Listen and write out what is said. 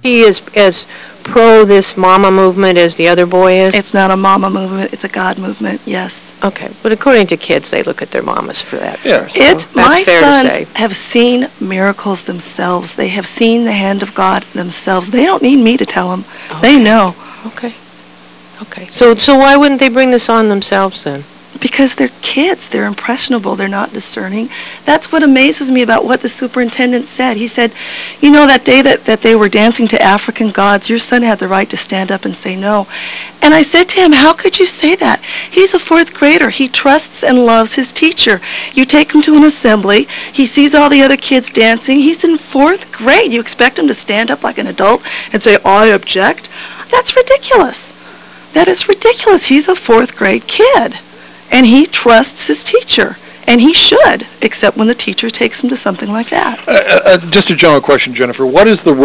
he is as pro this mama movement as the other boy is? It's not a mama movement, it's a God movement, yes. Okay, but according to kids, they look at their mamas for that Yeah. first. So My that's fair to say. sons have seen miracles themselves. They have seen the hand of God themselves. They don't need me to tell them. They know. Okay. Okay. So why wouldn't they bring this on themselves then? Because they're kids. They're impressionable. They're not discerning. That's what amazes me about what the superintendent said. He said, you know, that day that they were dancing to African gods, your son had the right to stand up and say no. And I said to him, how could you say that? He's a fourth grader. He trusts and loves his teacher. You take him to an assembly. He sees all the other kids dancing. He's in fourth grade. You expect him to stand up like an adult and say, I object? That's ridiculous. That is ridiculous. He's a fourth grade kid. And he trusts his teacher. And he should, except when the teacher takes him to something like that. Just a general question, Jennifer. What is the